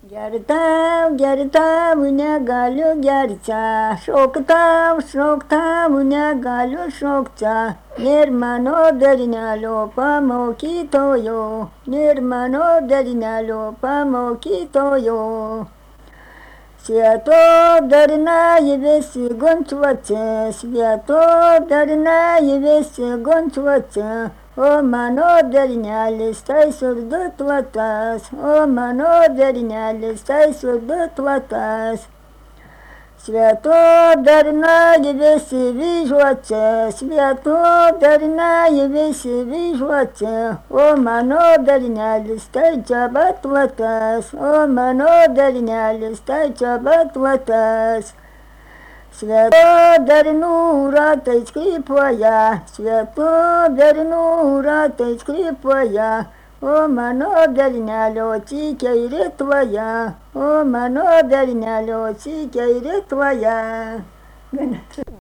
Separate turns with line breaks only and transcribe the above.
Gerta negaliu gerca, šokta negaliu šokca, nėr mano bernelio pamokytojo, nėr mano bernelio pamokytojo. Svieto berna visi gončiuose, svieto berna visi gončiuose, o mano bernelis tai surdutuotas, o mano bernelis tai surdutuotas. Svieto berna visi vyžuose, svieto berna visi vyžuose, o mano bernelis tai čia batuotas, o mano bernelis tai čia batuotas. Svieto bernų ratais krypuoja, svieto bernų ratais krypuoja, o mano bernelio sykiai rituoja, o mano bernelio sykiai rituoja.